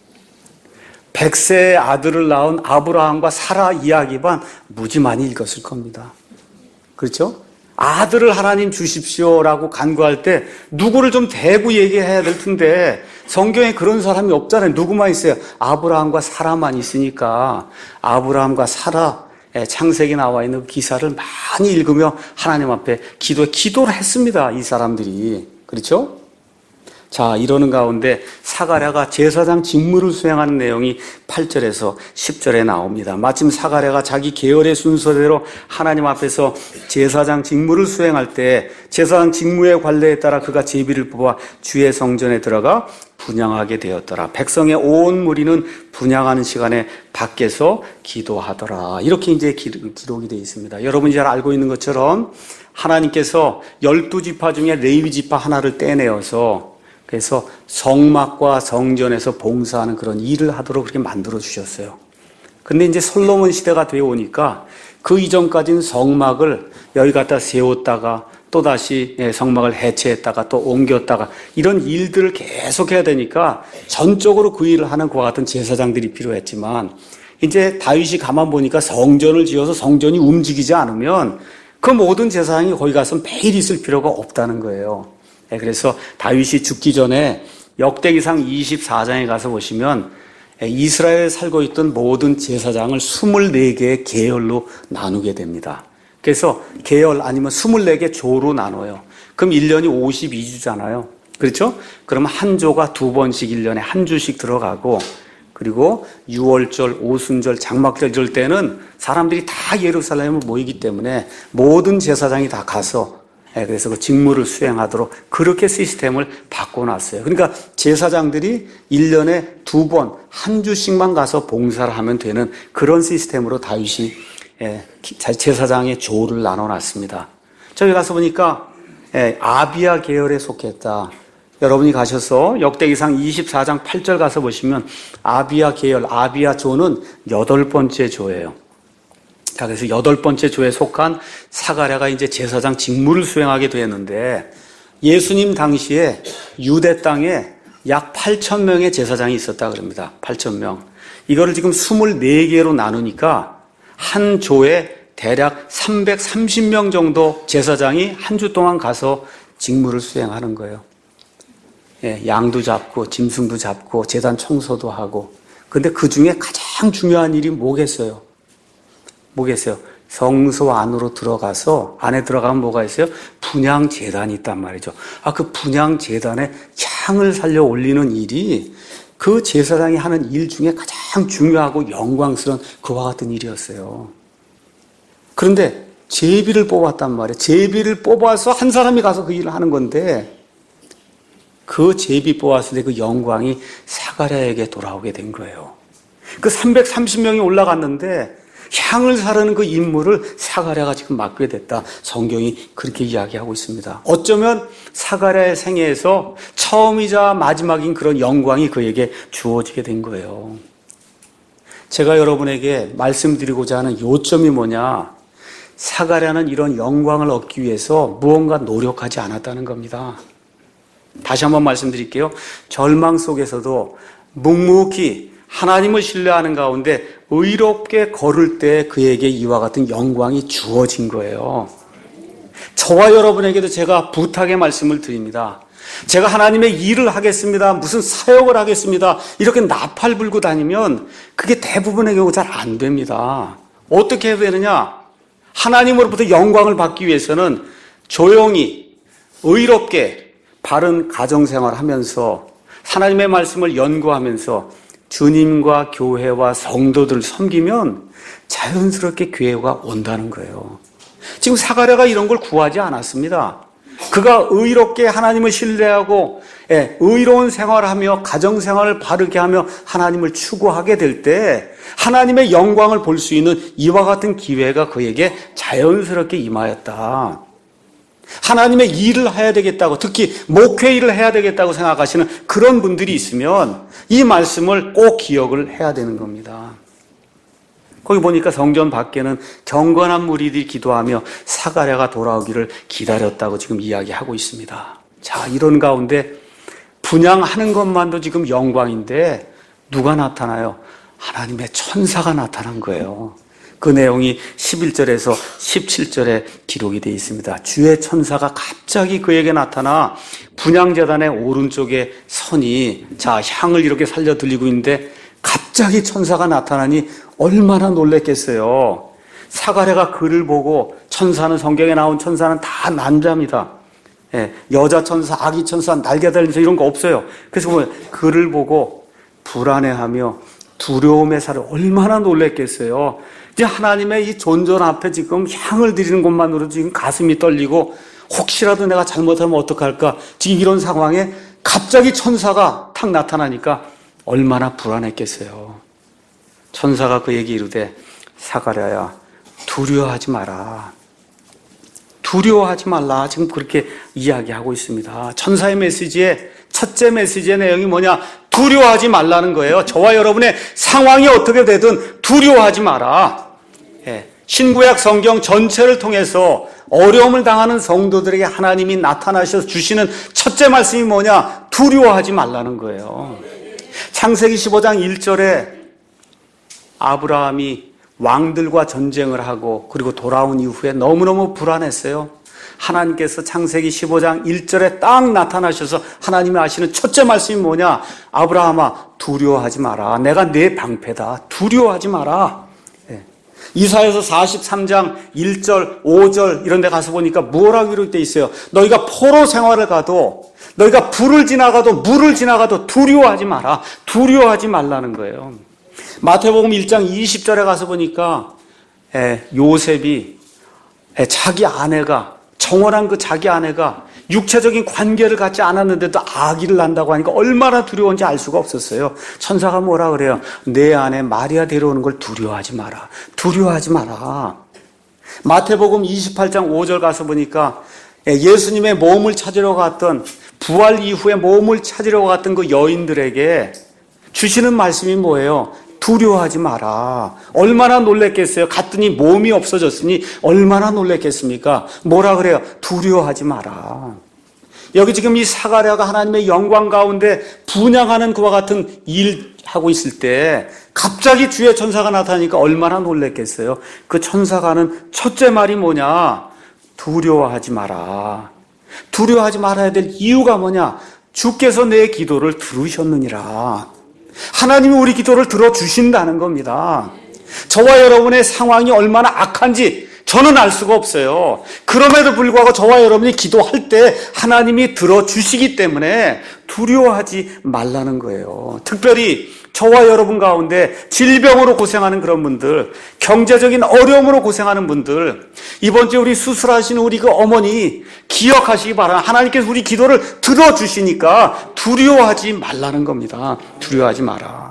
100세의 아들을 낳은 아브라함과 사라 이야기만 무지 많이 읽었을 겁니다. 그렇죠? 아들을 하나님 주십시오라고 간구할 때 누구를 좀 대고 얘기해야 될 텐데 성경에 그런 사람이 없잖아요. 누구만 있어요? 아브라함과 사라만 있으니까 아브라함과 사라 창세기 나와 있는 기사를 많이 읽으며 하나님 앞에 기도를 했습니다. 이 사람들이. 그렇죠? 자, 이러는 가운데 사가랴가 제사장 직무를 수행하는 내용이 8절에서 10절에 나옵니다. 마침 사가랴가 자기 계열의 순서대로 하나님 앞에서 제사장 직무를 수행할 때 제사장 직무의 관례에 따라 그가 제비를 뽑아 주의 성전에 들어가 분향하게 되었더라. 백성의 온 무리는 분향하는 시간에 밖에서 기도하더라. 이렇게 이제 기록이 되어 있습니다. 여러분이 잘 알고 있는 것처럼 하나님께서 12지파 중에 레위 지파 하나를 떼내어서 그래서 성막과 성전에서 봉사하는 그런 일을 하도록 그렇게 만들어 주셨어요. 근데 이제 솔로몬 시대가 되어 오니까 그 이전까지는 성막을 여기 갖다 세웠다가 또다시 성막을 해체했다가 또 옮겼다가 이런 일들을 계속 해야 되니까 전적으로 그 일을 하는 그와 같은 제사장들이 필요했지만 이제 다윗이 가만 보니까 성전을 지어서 성전이 움직이지 않으면 그 모든 제사장이 거기 가서 매일 있을 필요가 없다는 거예요. 그래서 다윗이 죽기 전에 역대기상 24장에 가서 보시면 이스라엘에 살고 있던 모든 제사장을 24개의 계열로 나누게 됩니다. 그래서 계열 아니면 24개 조로 나눠요. 그럼 1년이 52주잖아요. 그렇죠? 그러면 한 조가 2번씩 1년에 한 주씩 들어가고 그리고 유월절, 오순절, 장막절 이럴 때는 사람들이 다 예루살렘에 모이기 때문에 모든 제사장이 다 가서 그래서 그 직무를 수행하도록 그렇게 시스템을 바꿔놨어요. 그러니까 제사장들이 1년에 2번, 한 주씩만 가서 봉사를 하면 되는 그런 시스템으로 다윗이 제사장의 조를 나눠놨습니다. 저기 가서 보니까 아비야 계열에 속했다. 여러분이 가셔서 역대기상 24장 8절 가서 보시면 아비야 계열, 아비야 조는 8번째 조예요. 자, 그래서 8번째 조에 속한 사가랴가 이제 제사장 직무를 수행하게 되었는데 예수님 당시에 유대 땅에 약 8,000명의 제사장이 있었다 그럽니다. 8,000명. 이거를 지금 24개로 나누니까 한 조에 대략 330명 정도 제사장이 한 주 동안 가서 직무를 수행하는 거예요. 양도 잡고 짐승도 잡고 제단 청소도 하고. 근데 그 중에 가장 중요한 일이 뭐겠어요? 성소 안으로 들어가서 안에 들어가면 뭐가 있어요? 분향 제단이 있단 말이죠. 그 분향 제단에 향을 살려 올리는 일이 그 제사장이 하는 일 중에 가장 중요하고 영광스러운 그와 같은 일이었어요. 그런데 제비를 뽑았단 말이에요. 제비를 뽑아서 한 사람이 가서 그 일을 하는 건데 그 제비 뽑았을 때 그 영광이 사가랴에게 돌아오게 된 거예요. 그 330명이 올라갔는데 향을 사르는 그 임무를 사가랴가 지금 맡게 됐다. 성경이 그렇게 이야기하고 있습니다. 어쩌면 사가랴의 생애에서 처음이자 마지막인 그런 영광이 그에게 주어지게 된 거예요. 제가 여러분에게 말씀드리고자 하는 요점이 뭐냐? 사가랴는 이런 영광을 얻기 위해서 무언가 노력하지 않았다는 겁니다. 다시 한번 말씀드릴게요. 절망 속에서도 묵묵히 하나님을 신뢰하는 가운데 의롭게 걸을 때 그에게 이와 같은 영광이 주어진 거예요. 저와 여러분에게도 제가 부탁의 말씀을 드립니다. 제가 하나님의 일을 하겠습니다. 무슨 사역을 하겠습니다. 이렇게 나팔 불고 다니면 그게 대부분의 경우 잘 안 됩니다. 어떻게 해야 되느냐? 하나님으로부터 영광을 받기 위해서는 조용히 의롭게 바른 가정생활을 하면서 하나님의 말씀을 연구하면서 주님과 교회와 성도들을 섬기면 자연스럽게 교회가 온다는 거예요. 지금 사가랴가 이런 걸 구하지 않았습니다. 그가 의롭게 하나님을 신뢰하고 의로운 생활을 하며 가정생활을 바르게 하며 하나님을 추구하게 될 때 하나님의 영광을 볼 수 있는 이와 같은 기회가 그에게 자연스럽게 임하였다. 하나님의 일을 해야 되겠다고, 특히 목회 일을 해야 되겠다고 생각하시는 그런 분들이 있으면 이 말씀을 꼭 기억을 해야 되는 겁니다. 거기 보니까 성전 밖에는 경건한 무리들이 기도하며 사가랴가 돌아오기를 기다렸다고 지금 이야기하고 있습니다. 자, 이런 가운데 분향하는 것만도 지금 영광인데 누가 나타나요? 하나님의 천사가 나타난 거예요. 그 내용이 11절에서 17절에 기록이 되어 있습니다. 주의 천사가 갑자기 그에게 나타나 분향제단의 오른쪽에 선이 향을 이렇게 살려 들리고 있는데 갑자기 천사가 나타나니 얼마나 놀랬겠어요. 사가랴가 그를 보고, 천사는 성경에 나온 천사는 다 남자입니다. 여자 천사, 아기 천사, 날개 달린 천사 이런 거 없어요. 그래서 그를 보고 불안해하며 두려움에 살아 얼마나 놀랬겠어요. 이제 하나님의 이 존전 앞에 지금 향을 드리는 것만으로도 지금 가슴이 떨리고 혹시라도 내가 잘못하면 어떡할까? 지금 이런 상황에 갑자기 천사가 탁 나타나니까 얼마나 불안했겠어요. 천사가 그에게 이르되 사가랴야 두려워하지 마라. 두려워하지 말라. 지금 그렇게 이야기하고 있습니다. 천사의 메시지의 첫째 메시지의 내용이 뭐냐? 두려워하지 말라는 거예요. 저와 여러분의 상황이 어떻게 되든 두려워하지 마라. 신구약 성경 전체를 통해서 어려움을 당하는 성도들에게 하나님이 나타나셔서 주시는 첫째 말씀이 뭐냐? 두려워하지 말라는 거예요. 창세기 15장 1절에 아브라함이 왕들과 전쟁을 하고 그리고 돌아온 이후에 너무너무 불안했어요. 하나님께서 창세기 15장 1절에 딱 나타나셔서 하나님이 하시는 첫째 말씀이 뭐냐? 아브라함아 두려워하지 마라. 내가 네 방패다. 두려워하지 마라. 이사야서 43장 1절, 5절 이런 데 가서 보니까 뭐라고 이렇게 돼 있어요? 너희가 포로 생활을 가도 너희가 불을 지나가도 물을 지나가도 두려워하지 마라. 두려워하지 말라는 거예요. 마태복음 1장 20절에 가서 보니까 요셉이 자기 아내가 정원한 그 자기 아내가 육체적인 관계를 갖지 않았는데도 아기를 낳는다고 하니까 얼마나 두려운지 알 수가 없었어요. 천사가 뭐라 그래요? 내 아내 마리아 데려오는 걸 두려워하지 마라. 두려워하지 마라. 마태복음 28장 5절 가서 보니까 예수님의 몸을 찾으러 갔던, 부활 이후에 몸을 찾으러 갔던 그 여인들에게 주시는 말씀이 뭐예요? 두려워하지 마라. 얼마나 놀랬겠어요? 갔더니 몸이 없어졌으니 얼마나 놀랬겠습니까? 뭐라 그래요? 두려워하지 마라. 여기 지금 이 사가랴가 하나님의 영광 가운데 분향하는 그와 같은 일하고 있을 때 갑자기 주의 천사가 나타나니까 얼마나 놀랬겠어요? 그 천사가 하는 첫째 말이 뭐냐? 두려워하지 마라. 두려워하지 말아야 될 이유가 뭐냐? 주께서 내 기도를 들으셨느니라. 하나님이 우리 기도를 들어주신다는 겁니다. 저와 여러분의 상황이 얼마나 악한지 저는 알 수가 없어요. 그럼에도 불구하고 저와 여러분이 기도할 때 하나님이 들어주시기 때문에 두려워하지 말라는 거예요. 특별히 저와 여러분 가운데 질병으로 고생하는 그런 분들, 경제적인 어려움으로 고생하는 분들, 이번 주에 우리 수술하신 우리 그 어머니 기억하시기 바랍니다. 하나님께서 우리 기도를 들어주시니까 두려워하지 말라는 겁니다. 두려워하지 마라.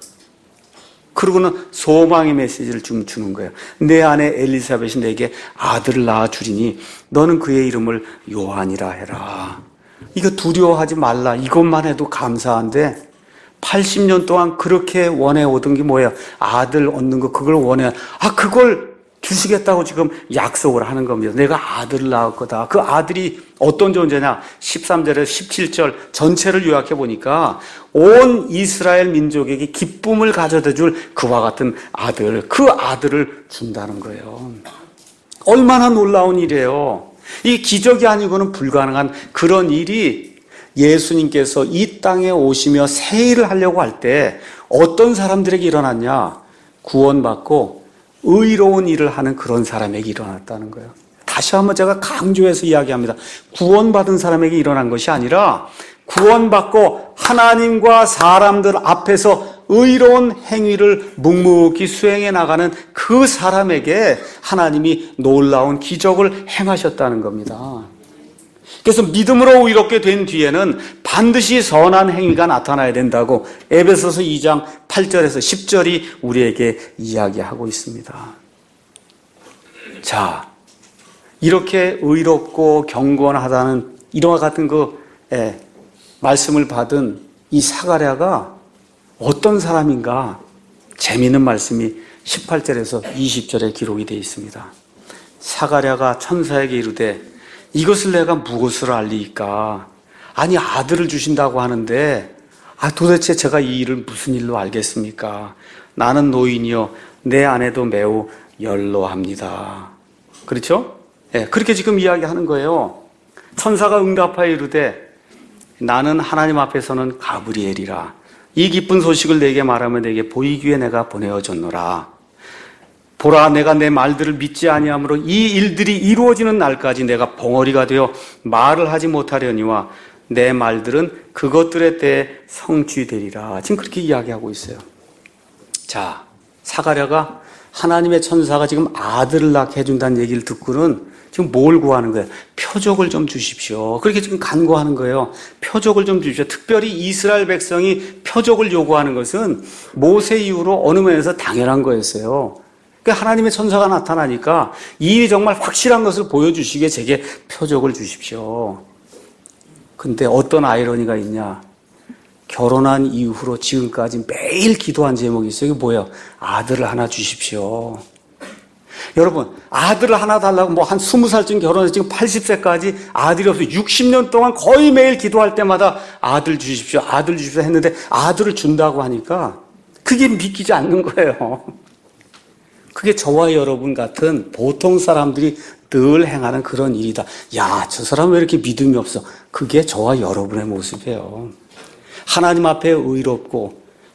그러고는 소망의 메시지를 좀 주는 거예요. 내 아내 엘리사벳이 내게 아들을 낳아주리니 너는 그의 이름을 요한이라 해라. 이거 두려워하지 말라. 이것만 해도 감사한데 80년 동안 그렇게 원해오던 게 뭐예요? 아들 얻는 거, 그걸 원해. 그걸 주시겠다고 지금 약속을 하는 겁니다. 내가 아들을 낳을 거다. 그 아들이 어떤 존재냐? 13절에서 17절 전체를 요약해 보니까 온 이스라엘 민족에게 기쁨을 가져다 줄 그와 같은 아들, 그 아들을 준다는 거예요. 얼마나 놀라운 일이에요. 이 기적이 아니고는 불가능한 그런 일이 예수님께서 이 땅에 오시며 새 일을 하려고 할 때 어떤 사람들에게 일어났냐? 구원받고 의로운 일을 하는 그런 사람에게 일어났다는 거예요. 다시 한번 제가 강조해서 이야기합니다. 구원받은 사람에게 일어난 것이 아니라 구원받고 하나님과 사람들 앞에서 의로운 행위를 묵묵히 수행해 나가는 그 사람에게 하나님이 놀라운 기적을 행하셨다는 겁니다. 그래서 믿음으로 의롭게 된 뒤에는 반드시 선한 행위가 나타나야 된다고 에베소서 2장 8절에서 10절이 우리에게 이야기하고 있습니다. 자, 이렇게 의롭고 경건하다는 이와 같은 말씀을 받은 이 사가랴가 어떤 사람인가? 재미있는 말씀이 18절에서 20절에 기록이 되어 있습니다. 사가랴가 천사에게 이르되 이것을 내가 무엇으로 알리이까? 아니 아들을 주신다고 하는데 도대체 제가 이 일을 무슨 일로 알겠습니까? 나는 노인이요 내 아내도 매우 연로합니다. 그렇죠? 그렇게 지금 이야기하는 거예요. 천사가 응답하여 이르되 나는 하나님 앞에서는 가브리엘이라. 이 기쁜 소식을 내게 말하면 내게 보이기 위해 내가 보내어줬노라. 보라 내가 내 말들을 믿지 아니하므로 이 일들이 이루어지는 날까지 내가 벙어리가 되어 말을 하지 못하려니와 내 말들은 그것들에 대해 성취되리라. 지금 그렇게 이야기하고 있어요. 자, 사가랴가 하나님의 천사가 지금 아들을 낳게 해준다는 얘기를 듣고는 지금 뭘 구하는 거예요? 표적을 좀 주십시오. 그렇게 지금 간구하는 거예요. 표적을 좀 주십시오. 특별히 이스라엘 백성이 표적을 요구하는 것은 모세 이후로 어느 면에서 당연한 거였어요. 하나님의 천사가 나타나니까 이 일이 정말 확실한 것을 보여주시기에 제게 표적을 주십시오. 근데 어떤 아이러니가 있냐? 결혼한 이후로 지금까지 매일 기도한 제목이 있어요. 이게 뭐예요? 아들을 하나 주십시오. 여러분, 아들을 하나 달라고 한 20살쯤 결혼해서 지금 80세까지 아들이 없어요. 60년 동안 거의 매일 기도할 때마다 아들 주십시오, 아들 주십시오 했는데 아들을 준다고 하니까 그게 믿기지 않는 거예요. 그게 저와 여러분 같은 보통 사람들이 늘 행하는 그런 일이다. 야, 저 사람 왜 이렇게 믿음이 없어? 그게 저와 여러분의 모습이에요. 하나님 앞에 의롭고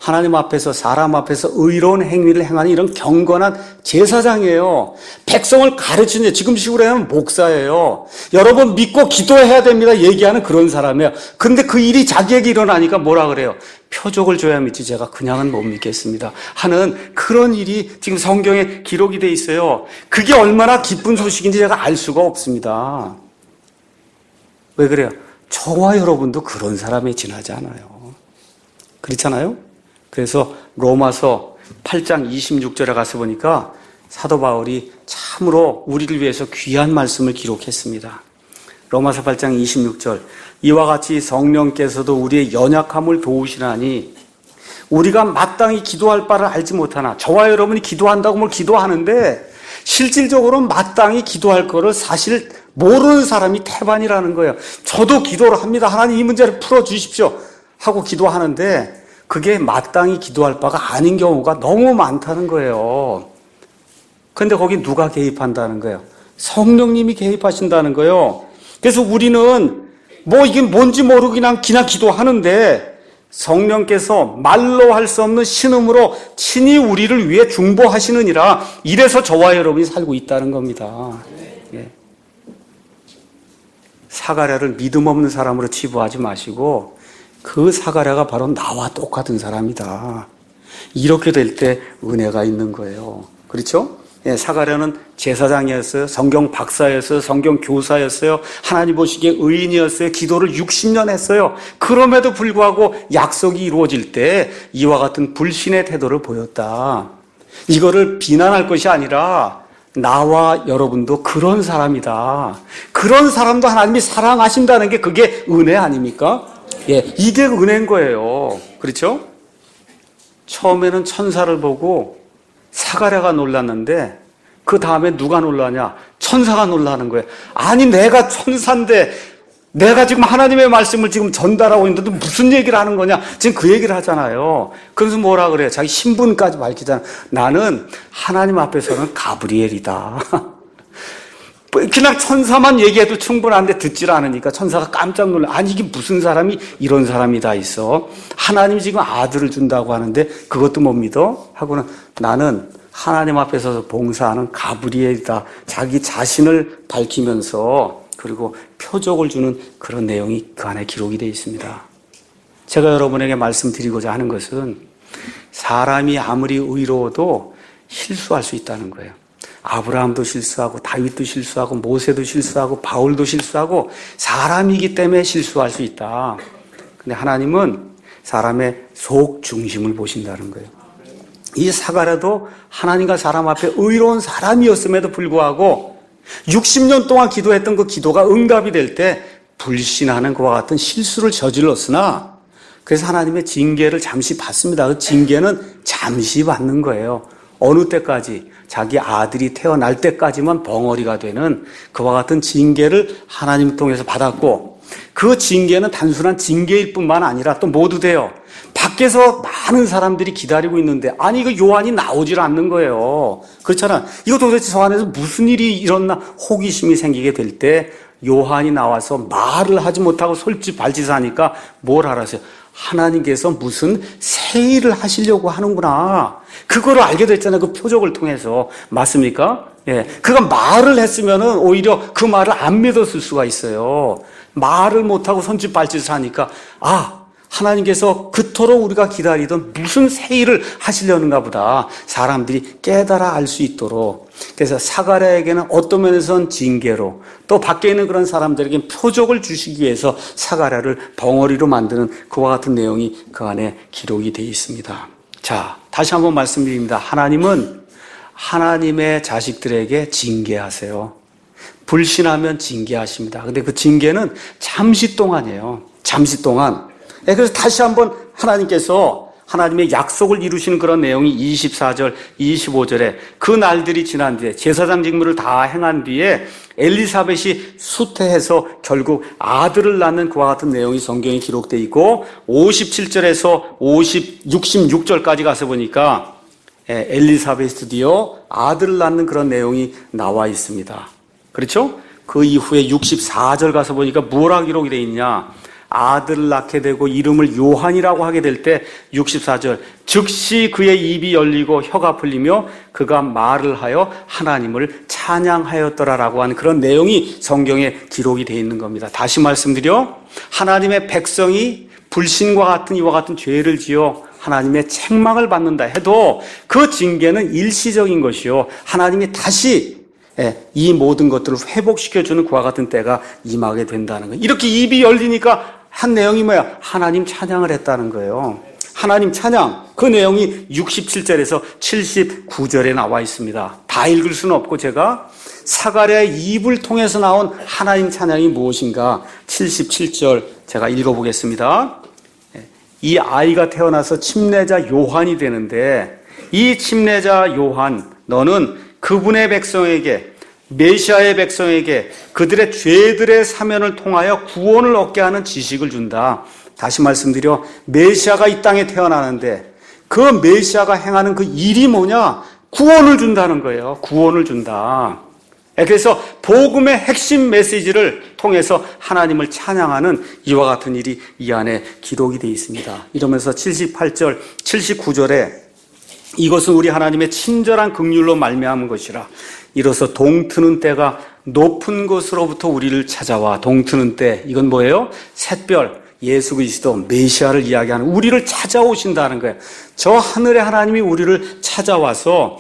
하나님 앞에서 사람 앞에서 의로운 행위를 행하는 이런 경건한 제사장이에요. 백성을 가르치는 지금 식으로 하면 목사예요. 여러분 믿고 기도해야 됩니다. 얘기하는 그런 사람이에요. 근데 그 일이 자기에게 일어나니까 뭐라 그래요? 표적을 줘야 믿지 제가 그냥은 못 믿겠습니다 하는 그런 일이 지금 성경에 기록이 돼 있어요. 그게 얼마나 기쁜 소식인지 제가 알 수가 없습니다. 왜 그래요? 저와 여러분도 그런 사람에 지나지 않아요. 그렇잖아요? 그래서 로마서 8장 26절에 가서 보니까 사도 바울이 참으로 우리를 위해서 귀한 말씀을 기록했습니다. 로마서 8장 26절 이와 같이 성령께서도 우리의 연약함을 도우시나니 우리가 마땅히 기도할 바를 알지 못하나 저와 여러분이 기도한다고 뭘 기도하는데 실질적으로는 마땅히 기도할 거를 사실 모르는 사람이 태반이라는 거예요. 저도 기도를 합니다. 하나님 이 문제를 풀어주십시오 하고 기도하는데 그게 마땅히 기도할 바가 아닌 경우가 너무 많다는 거예요. 그런데 거기 누가 개입한다는 거예요? 성령님이 개입하신다는 거예요. 그래서 우리는 뭐 이게 뭔지 모르고 그냥 기도하는데 성령께서 말로 할 수 없는 신음으로 친히 우리를 위해 중보하시느니라. 이래서 저와 여러분이 살고 있다는 겁니다. 예. 사가랴를 믿음 없는 사람으로 치부하지 마시고 그 사가랴가 바로 나와 똑같은 사람이다. 이렇게 될 때 은혜가 있는 거예요. 그렇죠? 예, 사가랴는 제사장이었어요. 성경 박사였어요. 성경 교사였어요. 하나님 보시기에 의인이었어요. 기도를 60년 했어요. 그럼에도 불구하고 약속이 이루어질 때 이와 같은 불신의 태도를 보였다. 이거를 비난할 것이 아니라 나와 여러분도 그런 사람이다. 그런 사람도 하나님이 사랑하신다는 게 그게 은혜 아닙니까? 예, 이게 은혜인 거예요. 그렇죠? 처음에는 천사를 보고 사가랴가 놀랐는데 그 다음에 누가 놀라냐? 천사가 놀라는 거예요. 아니 내가 천사인데 내가 지금 하나님의 말씀을 지금 전달하고 있는데 무슨 얘기를 하는 거냐? 지금 그 얘기를 하잖아요. 그래서 뭐라 그래요? 자기 신분까지 밝히잖아. 나는 하나님 앞에서는 가브리엘이다. 그냥 천사만 얘기해도 충분한데 듣질 않으니까 천사가 깜짝 놀라. 아니 이게 무슨 사람이 이런 사람이 다 있어. 하나님이 지금 아들을 준다고 하는데 그것도 못 믿어? 하고는 나는 하나님 앞에서 봉사하는 가브리엘이다. 자기 자신을 밝히면서 그리고 표적을 주는 그런 내용이 그 안에 기록이 되어 있습니다. 제가 여러분에게 말씀드리고자 하는 것은 사람이 아무리 의로워도 실수할 수 있다는 거예요. 아브라함도 실수하고 다윗도 실수하고 모세도 실수하고 바울도 실수하고 사람이기 때문에 실수할 수 있다. 근데 하나님은 사람의 속 중심을 보신다는 거예요. 이 사가랴도 하나님과 사람 앞에 의로운 사람이었음에도 불구하고 60년 동안 기도했던 그 기도가 응답이 될 때 불신하는 그와 같은 실수를 저질렀으나 그래서 하나님의 징계를 잠시 받습니다. 그 징계는 잠시 받는 거예요. 어느 때까지? 자기 아들이 태어날 때까지만 벙어리가 되는 그와 같은 징계를 하나님을 통해서 받았고 그 징계는 단순한 징계일 뿐만 아니라 또 모두 돼요. 밖에서 많은 사람들이 기다리고 있는데 아니 이거 요한이 나오질 않는 거예요. 그렇잖아. 이거 도대체 저 안에서 무슨 일이 일어나 호기심이 생기게 될 때 요한이 나와서 말을 하지 못하고 솔직발짓하니까 뭘 알았어요? 하나님께서 무슨 새 일을 하시려고 하는구나. 그거를 알게 됐잖아요. 그 표적을 통해서. 맞습니까? 예. 그가 말을 했으면은 오히려 그 말을 안 믿었을 수가 있어요. 말을 못하고 손짓발짓을 하니까, 하나님께서 그토록 우리가 기다리던 무슨 새 일을 하시려는가 보다. 사람들이 깨달아 알 수 있도록. 그래서 사가랴에게는 어떤 면에서는 징계로 또 밖에 있는 그런 사람들에게 표적을 주시기 위해서 사가랴를 벙어리로 만드는 그와 같은 내용이 그 안에 기록이 되어 있습니다. 자, 다시 한번 말씀드립니다. 하나님은 하나님의 자식들에게 징계하세요. 불신하면 징계하십니다. 근데 그 징계는 잠시 동안이에요. 잠시 동안. 그래서 다시 한번 하나님께서 하나님의 약속을 이루시는 그런 내용이 24절, 25절에 그 날들이 지난 뒤에 제사장 직무를 다 행한 뒤에 엘리사벳이 수태해서 결국 아들을 낳는 그와 같은 내용이 성경에 기록되어 있고 57절에서 66절까지 가서 보니까 엘리사벳이 드디어 아들을 낳는 그런 내용이 나와 있습니다. 그렇죠? 그 이후에 64절 가서 보니까 뭐라 기록이 되어 있냐? 아들을 낳게 되고 이름을 요한이라고 하게 될 때 64절 즉시 그의 입이 열리고 혀가 풀리며 그가 말을 하여 하나님을 찬양하였더라라고 하는 그런 내용이 성경에 기록이 되어 있는 겁니다. 다시 말씀드려 하나님의 백성이 불신과 같은 이와 같은 죄를 지어 하나님의 책망을 받는다 해도 그 징계는 일시적인 것이요 하나님이 다시 이 모든 것들을 회복시켜주는 그와 같은 때가 임하게 된다는 거예요. 이렇게 입이 열리니까 한 내용이 뭐야? 하나님 찬양을 했다는 거예요. 하나님 찬양, 그 내용이 67절에서 79절에 나와 있습니다. 다 읽을 수는 없고 제가 사가랴의 입을 통해서 나온 하나님 찬양이 무엇인가 77절 제가 읽어보겠습니다. 이 아이가 태어나서 침례자 요한이 되는데 이 침례자 요한 너는 그분의 백성에게 메시아의 백성에게 그들의 죄들의 사면을 통하여 구원을 얻게 하는 지식을 준다. 다시 말씀드려 메시아가 이 땅에 태어나는데 그 메시아가 행하는 그 일이 뭐냐? 구원을 준다는 거예요. 구원을 준다. 그래서 복음의 핵심 메시지를 통해서 하나님을 찬양하는 이와 같은 일이 이 안에 기록이 되어 있습니다. 이러면서 78절, 79절에 이것은 우리 하나님의 친절한 긍휼로 말미암은 것이라. 이로써 동트는 때가 높은 곳으로부터 우리를 찾아와. 동트는 때, 이건 뭐예요? 샛별, 예수 그리스도 메시아를 이야기하는 우리를 찾아오신다는 거예요. 저 하늘의 하나님이 우리를 찾아와서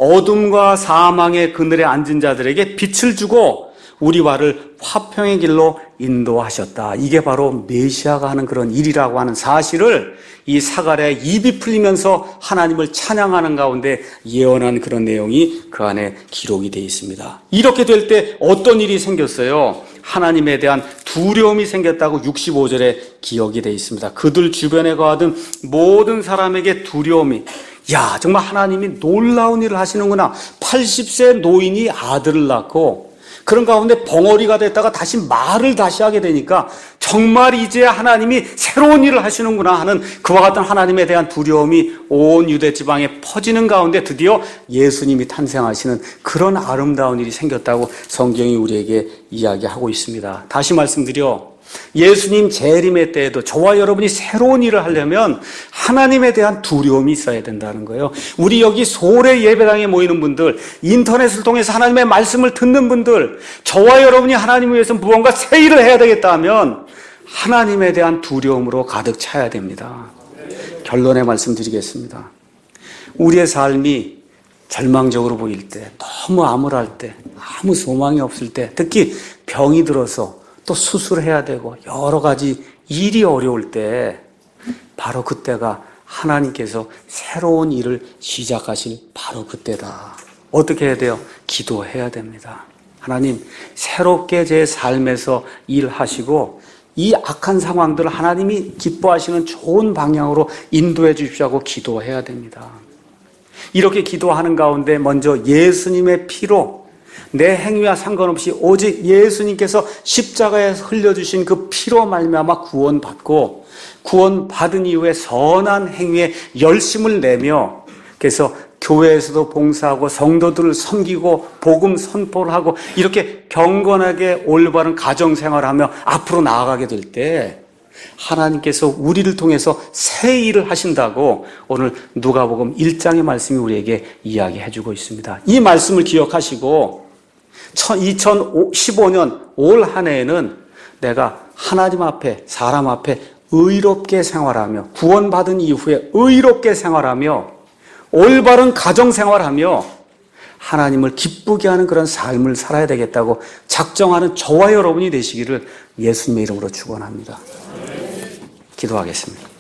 어둠과 사망의 그늘에 앉은 자들에게 빛을 주고 우리와를 화평의 길로 인도하셨다. 이게 바로 메시아가 하는 그런 일이라고 하는 사실을 이 사가랴의 입이 풀리면서 하나님을 찬양하는 가운데 예언한 그런 내용이 그 안에 기록이 되어 있습니다. 이렇게 될 때 어떤 일이 생겼어요? 하나님에 대한 두려움이 생겼다고 65절에 기억이 되어 있습니다. 그들 주변에 거하던 모든 사람에게 두려움이 야 정말 하나님이 놀라운 일을 하시는구나. 80세 노인이 아들을 낳고 그런 가운데 벙어리가 됐다가 다시 말을 다시 하게 되니까 정말 이제 하나님이 새로운 일을 하시는구나 하는 그와 같은 하나님에 대한 두려움이 온 유대 지방에 퍼지는 가운데 드디어 예수님이 탄생하시는 그런 아름다운 일이 생겼다고 성경이 우리에게 이야기하고 있습니다. 다시 말씀드려 예수님 재림의 때에도 저와 여러분이 새로운 일을 하려면 하나님에 대한 두려움이 있어야 된다는 거예요. 우리 여기 소래 예배당에 모이는 분들, 인터넷을 통해서 하나님의 말씀을 듣는 분들, 저와 여러분이 하나님을 위해서 무언가 새 일을 해야 되겠다 하면 하나님에 대한 두려움으로 가득 차야 됩니다. 결론의 말씀 드리겠습니다. 우리의 삶이 절망적으로 보일 때, 너무 암울할 때, 아무 소망이 없을 때, 특히 병이 들어서 또 수술해야 되고 여러 가지 일이 어려울 때 바로 그때가 하나님께서 새로운 일을 시작하실 바로 그때다. 어떻게 해야 돼요? 기도해야 됩니다. 하나님 새롭게 제 삶에서 일하시고 이 악한 상황들을 하나님이 기뻐하시는 좋은 방향으로 인도해 주십시오 하고 기도해야 됩니다. 이렇게 기도하는 가운데 먼저 예수님의 피로 내 행위와 상관없이 오직 예수님께서 십자가에서 흘려주신 그 피로 말미암아 구원받고 구원받은 이후에 선한 행위에 열심을 내며 그래서 교회에서도 봉사하고 성도들을 섬기고 복음 선포를 하고 이렇게 경건하게 올바른 가정생활을 하며 앞으로 나아가게 될 때 하나님께서 우리를 통해서 새 일을 하신다고 오늘 누가복음 1장의 말씀이 우리에게 이야기해주고 있습니다. 이 말씀을 기억하시고 2015년 올 한 해에는 내가 하나님 앞에 사람 앞에 의롭게 생활하며 구원받은 이후에 의롭게 생활하며 올바른 가정생활하며 하나님을 기쁘게 하는 그런 삶을 살아야 되겠다고 작정하는 저와 여러분이 되시기를 예수님의 이름으로 축원합니다. 기도하겠습니다.